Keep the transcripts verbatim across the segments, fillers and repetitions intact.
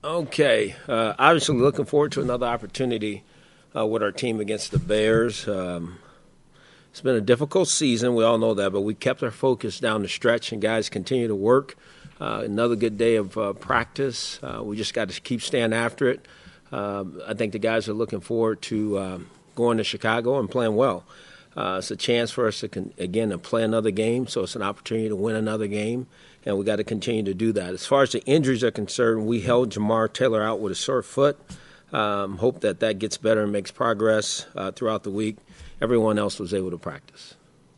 Okay. Uh, obviously, looking forward to another opportunity uh, with our team against the Bears. Um, it's been a difficult season. We all know that, but we kept our focus down the stretch, and guys continue to work. Uh, another good day of uh, practice. Uh, we just got to keep staying after it. Um, I think the guys are looking forward to um, going to Chicago and playing well. Uh, it's a chance for us to, con- again, to play another game, so it's an opportunity to win another game, and we got to continue to do that. As far as the injuries are concerned, we held Jamar Taylor out with a sore foot. Um, hope that that gets better and makes progress uh, throughout the week. Everyone else was able to practice.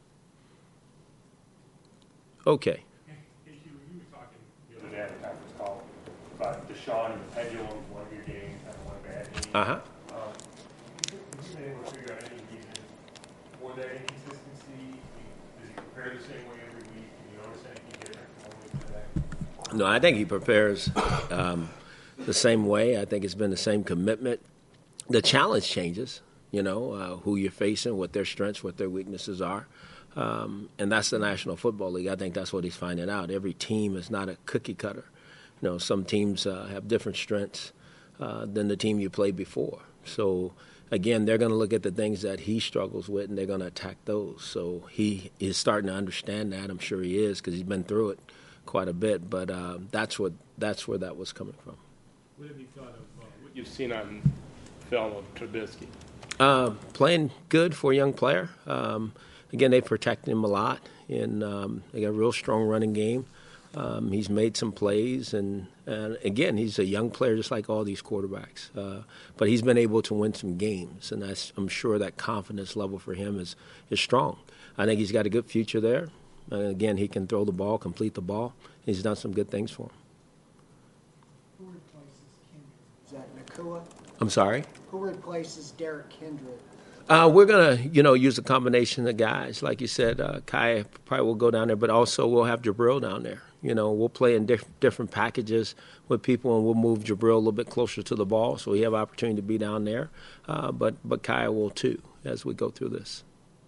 Okay. You were talking the other day at the conference call about Deshaun and the pendulum, one good game, kind of one bad game. Uh-huh. Um, have you been able to figure out any reason for that inconsistency? Does he prepare the same way every week? Can you notice anything different from one week to the next? No, I think he prepares um, the same way. I think it's been the same commitment. The challenge changes, you know, uh, who you're facing, what their strengths, what their weaknesses are. Um, and that's the National Football League. I think that's what he's finding out. Every team is not a cookie cutter. You know, some teams uh, have different strengths uh, than the team you played before. So, again, they're going to look at the things that he struggles with, and they're going to attack those. So he is starting to understand that. I'm sure he is because he's been through it quite a bit. But uh, that's what that's where that was coming from. What have you thought of uh, what you've seen on film of Trubisky? Uh, playing good for a young player. Um, again, they protect him a lot, and um, they got a real strong running game. Um, he's made some plays, and, and again, he's a young player just like all these quarterbacks. Uh, but he's been able to win some games, and that's, I'm sure that confidence level for him is, is strong. I think he's got a good future there. Uh, again, he can throw the ball, complete the ball. He's done some good things for him. Who replaces Kendrick? Is that Nakua? I'm sorry? Who replaces Derek Kendrick? Uh, we're going to, you know, use a combination of guys. Like you said, uh, Kai probably will go down there, but also we'll have Jabril down there. You know, we'll play in diff- different packages with people, and we'll move Jabril a little bit closer to the ball, so we have opportunity to be down there. Uh, but but Kai will too as we go through this.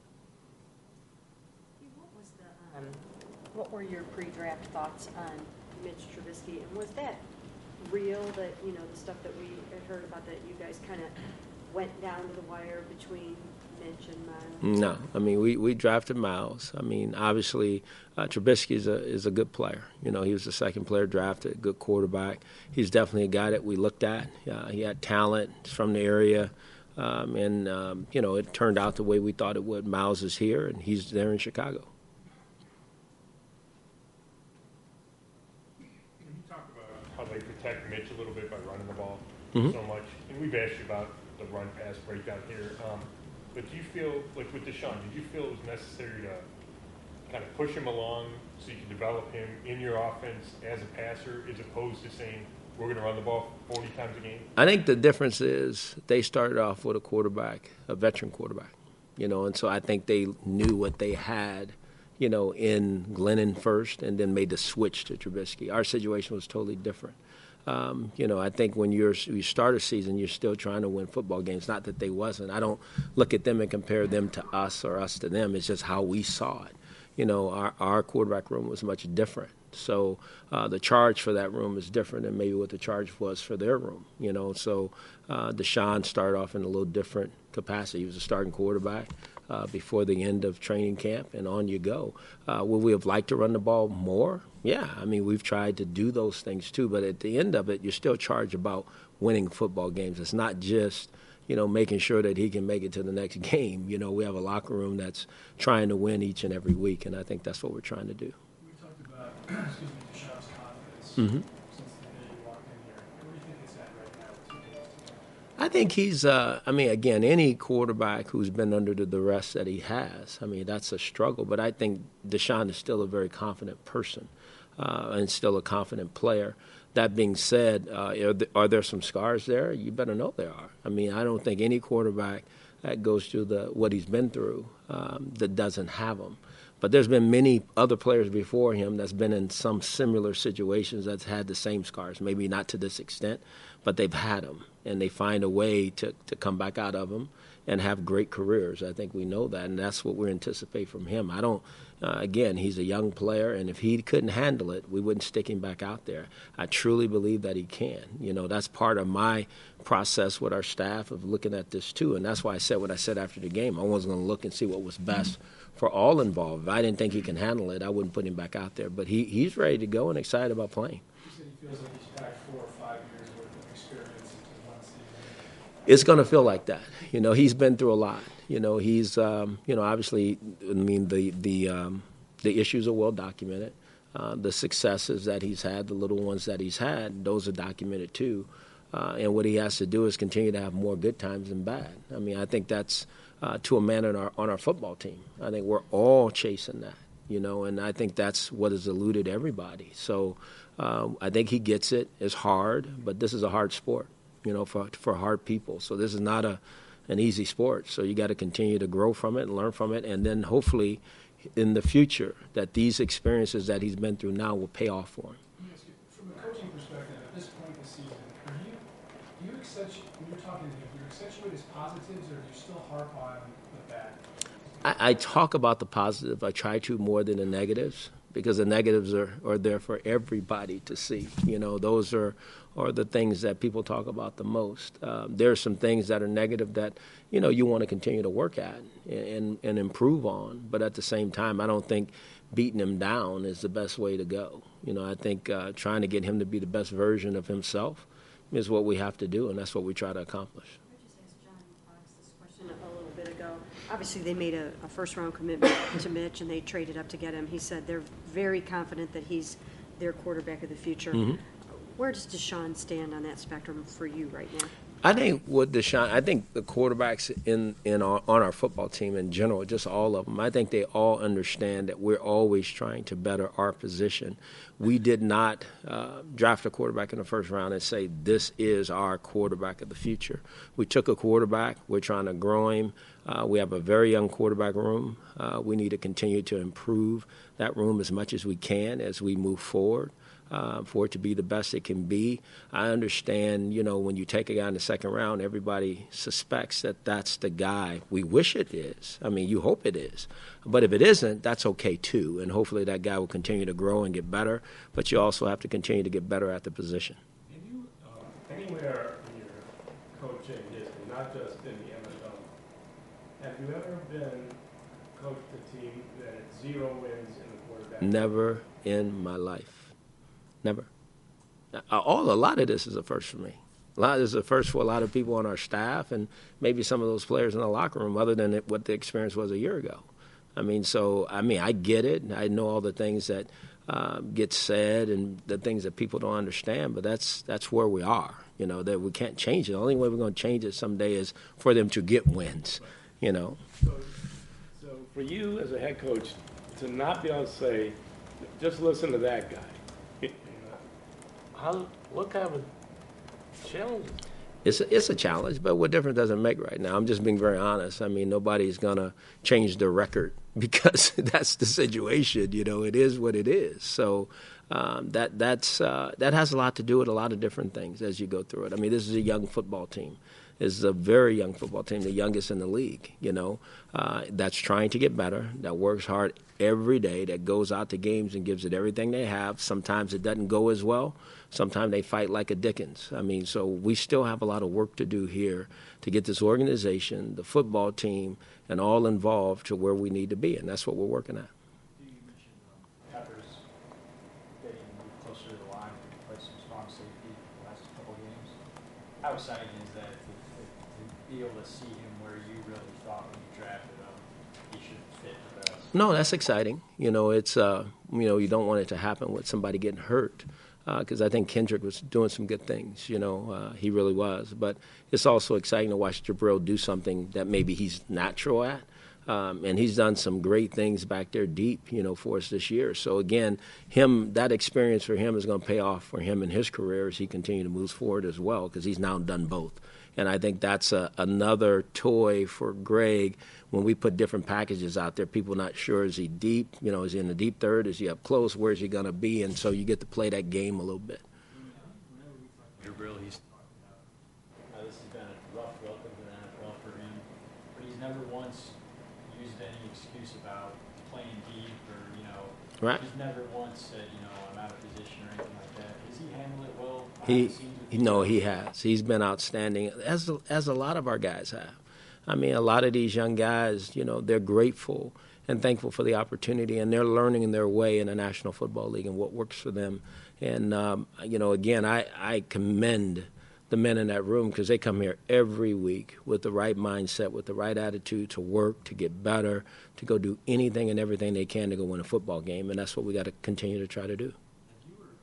What was the um, what were your pre-draft thoughts on Mitch Trubisky, and was that real? That you know the stuff that we had heard about, that you guys kind of went down to the wire between Mitch and Miles? No, I mean we, we drafted Miles. I mean obviously uh, Trubisky is a is a good player. You know, he was the second player drafted, good quarterback. He's definitely a guy that we looked at. Uh, he had talent, he's from the area, um, and um, you know it turned out the way we thought it would. Miles is here, and he's there in Chicago. Can you talk about how they protect Mitch a little bit by running the ball Mm-hmm. so much? And we've asked you about the run-pass breakdown here. Um, but do you feel, like with Deshaun, did you feel it was necessary to kind of push him along so you can develop him in your offense as a passer, as opposed to saying, we're going to run the ball forty times a game? I think the difference is they started off with a quarterback, a veteran quarterback, you know, and so I think they knew what they had, you know, in Glennon first and then made the switch to Trubisky. Our situation was totally different. Um, you know, I think when you're, you start a season, you're still trying to win football games. Not that they wasn't. I don't look at them and compare them to us or us to them. It's just how we saw it. You know, our, our quarterback room was much different. So uh, the charge for that room is different than maybe what the charge was for their room. You know, so uh, Deshaun started off in a little different capacity. He was a starting quarterback uh, before the end of training camp, and on you go. Uh, would we have liked to run the ball more? Yeah, I mean, we've tried to do those things too, but at the end of it, you're still charged about winning football games. It's not just, you know, making sure that he can make it to the next game. You know, we have a locker room that's trying to win each and every week, and I think that's what we're trying to do. We talked about, excuse me, Deshaun's confidence Mm-hmm. since the day you walked in here. Where do you think it's at right now with two days to go? I think he's, uh, I mean, again, any quarterback who's been under the duress that he has, I mean, that's a struggle. But I think Deshaun is still a very confident person uh, and still a confident player. That being said, uh, are, there, are there some scars there? You better know there are. I mean, I don't think any quarterback that goes through the what he's been through um, that doesn't have them. But there's been many other players before him that's been in some similar situations that's had the same scars. Maybe not to this extent, but they've had them. and they find a way to, to come back out of them and have great careers. I think we know that, and that's what we anticipate from him. I don't, uh, again, he's a young player, and if he couldn't handle it, we wouldn't stick him back out there. I truly believe that he can. You know, that's part of my process with our staff of looking at this too, and that's why I said what I said after the game. I wasn't going to look and see what was best for all involved. If I didn't think he can handle it, I wouldn't put him back out there. But he, he's ready to go and excited about playing. He said he feels like he's packed four or five years worth of experience into one season. It's going to feel like that. You know, he's been through a lot. You know, he's, um, you know, obviously, I mean, the the um, the issues are well documented. Uh, the successes that he's had, the little ones that he's had, those are documented too. Uh, and what he has to do is continue to have more good times than bad. I mean, I think that's uh, to a man on our on our football team. I think we're all chasing that. You know, and I think that's what has eluded everybody. So uh, I think he gets it. It's hard, but this is a hard sport. You know, for for hard people. So this is not a an easy sport. So you got to continue to grow from it and learn from it, and then hopefully in the future that these experiences that he's been through now will pay off for him. Let me ask you, from a coaching perspective, at this point in the season, are you, do you accentuate, when you're talking to him, do you accentuate his positives, or do you still harp on the bad? I, I talk about the positive. I try to more than the negatives, because the negatives are, are there for everybody to see. You know, those are, are the things that people talk about the most. Um, there are some things that are negative that, you know, you want to continue to work at and, and improve on. But at the same time, I don't think beating him down is the best way to go. You know, I think uh, trying to get him to be the best version of himself is what we have to do, and that's what we try to accomplish. I just asked John Fox this question a little bit ago. Obviously, they made a, a first-round commitment to Mitch, and they traded up to get him. He said they're very confident that he's their quarterback of the future. Mm-hmm. Where does Deshaun stand on that spectrum for you right now? I think with Deshaun, I think the quarterbacks in, in our, on our football team in general, just all of them, I think they all understand that we're always trying to better our position. We did not uh, draft a quarterback in the first round and say this is our quarterback of the future. We took a quarterback. We're trying to grow him. Uh, we have a very young quarterback room. Uh, we need to continue to improve that room as much as we can as we move forward. Uh, for it to be the best it can be. I understand, you know, when you take a guy in the second round, everybody suspects that that's the guy. We wish it is. I mean, you hope it is. But if it isn't, that's okay too. And hopefully that guy will continue to grow and get better. But you also have to continue to get better at the position. Have you, uh, anywhere in your coaching history, not just in the N F L, have you ever been coached a team that had zero wins in the quarterback? Never in my life. Never. All a lot of this is a first for me. A lot of this is a first for a lot of people on our staff and maybe some of those players in the locker room, other than it, what the experience was a year ago. I mean, so I mean, I get it. I know all the things that uh, get said and the things that people don't understand, but that's that's where we are. You know, that we can't change it. The only way we're going to change it someday is for them to get wins. You know. So, so for you as a head coach to not be able to say, just listen to that guy. How, what kind of a challenge? It's a, it's a challenge, but what difference does it make right now? I'm just being very honest. I mean, nobody's going to change the record because that's the situation. You know, it is what it is. So um, that that's uh, that has a lot to do with a lot of different things as you go through it. I mean, this is a young football team. This is a very young football team, the youngest in the league, you know, uh, that's trying to get better, that works hard every day, that goes out to games and gives it everything they have. Sometimes it doesn't go as well. Sometimes they fight like a Dickens. I mean, so we still have a lot of work to do here to get this organization, the football team, and all involved to where we need to be, and that's what we're working at. You mentioned um, Peppers getting closer to the line and play some strong safety the last couple games. How exciting is that to, to, to be able to see him where you really thought when you drafted him he should fit the best? No, that's exciting. You know, it's uh, you know, you don't want it to happen with somebody getting hurt. Because uh, I think Kendrick was doing some good things, you know, uh, he really was. But it's also exciting to watch Jabril do something that maybe he's natural at. Um, and he's done some great things back there deep, you know, for us this year. So, again, him that experience for him is going to pay off for him in his career as he continues to move forward as well, because he's now done both. And I think that's a, another toy for Greg when we put different packages out there. People not sure, is he deep? You know, is he in the deep third? Is he up close? Where's he going to be? And so you get to play that game a little bit. Jabril, he's I this has been a rough welcome to the N F L for him, but he's never once used any excuse about playing deep or, you know, Right. he's never once said, you know, I'm out of position or anything like that. Has he handled it well behind He, the scenes with he you no, guys? he has. He's been outstanding, as as a lot of our guys have. I mean, a lot of these young guys, you know, they're grateful and thankful for the opportunity, and they're learning in their way in the National Football League and what works for them. And um, you know, again, I I commend the men in that room because they come here every week with the right mindset, with the right attitude to work, to get better, to go do anything and everything they can to go win a football game, and that's what we got to continue to try to do. If you were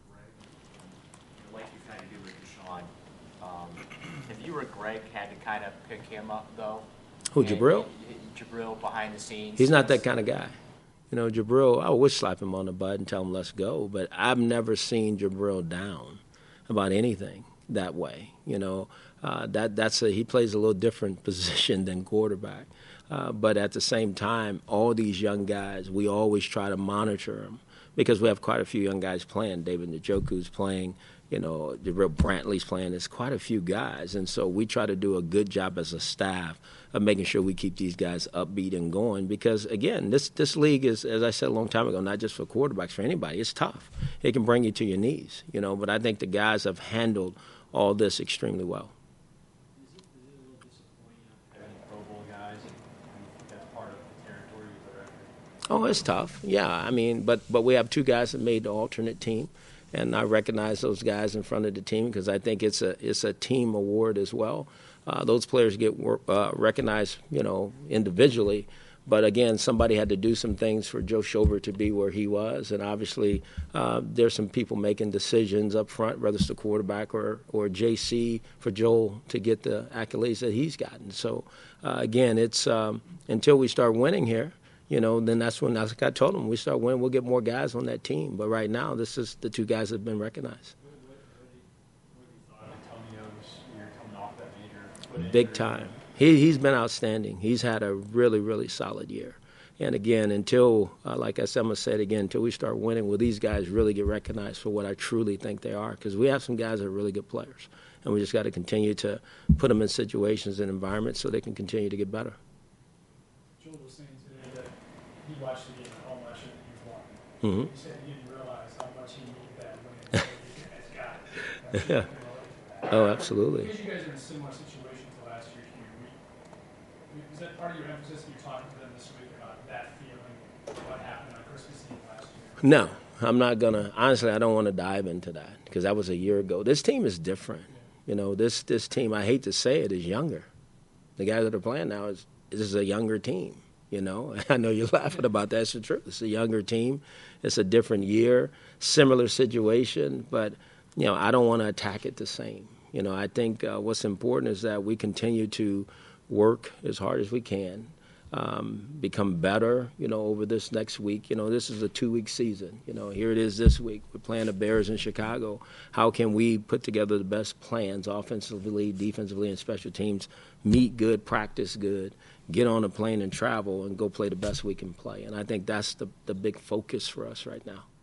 Greg, like you kind of do with Deshaun, um, if you were Greg, had to kind of pick him up though. Who, and- Jabril? Jabril behind the scenes. He's not that kind of guy. You know, Jabril, I would slap him on the butt and tell him let's go, but I've never seen Jabril down about anything that way. You know, uh, that that's a, he plays a little different position than quarterback. Uh, but at the same time, all these young guys, we always try to monitor them because we have quite a few young guys playing. David Njoku's playing, you know, Jabril Brantley's playing. There's quite a few guys. And so we try to do a good job as a staff of making sure we keep these guys upbeat and going because, again, this, this league is, as I said a long time ago, not just for quarterbacks, for anybody. It's tough. It can bring you to your knees, you know, but I think the guys have handled all this extremely well. Is it, is it a little disappointing not having Pro Bowl guys? And I think that's part of the territory with the record. Oh, it's tough. Yeah, I mean, but but we have two guys that made the alternate team, and I recognize those guys in front of the team because I think it's a it's a team award as well. Uh, those players get wor- uh, recognized, you know, individually, but again, somebody had to do some things for Joe Schober to be where he was, and obviously uh, there's some people making decisions up front, whether it's the quarterback or or J C for Joel to get the accolades that he's gotten. So uh, again, it's um, until we start winning here. You know, then that's when, like I told them, we start winning, we'll get more guys on that team. But right now, this is the two guys that have been recognized. Antonio's, you're coming off that major foot Big injury. time. He, he's been outstanding. He's had a really, really solid year. And again, until, uh, like I said, I'm going to say it again, until we start winning, will these guys really get recognized for what I truly think they are? Because we have some guys that are really good players. And we just got to continue to put them in situations and environments so they can continue to get better. Joel was saying today that he watched the game at home last year that you won. Mm-hmm. He said he didn't realize how much he needed that win that you guys got. That's what he can relate to that. Oh, absolutely. Because you guys are in a similar situation to last year, can you re- is that part of your emphasis when you're talking to them this week about that feeling, what happened on Christmas Eve last year? No, I'm not going to. Honestly, I don't want to dive into that because that was a year ago. This team is different. You know, this this team, I hate to say it, is younger. The guys that are playing now, is this is a younger team. You know, I know you're laughing about that. It's the truth. It's a younger team. It's a different year, similar situation, but, you know, I don't want to attack it the same. You know, I think uh, what's important is that we continue to work as hard as we can, um, become better, you know, over this next week. You know, this is a two-week season. You know, here it is this week. We're playing the Bears in Chicago. How can we put together the best plans offensively, defensively, and special teams, meet good, practice good, get on a plane and travel and go play the best we can play? And I think that's the, the big focus for us right now.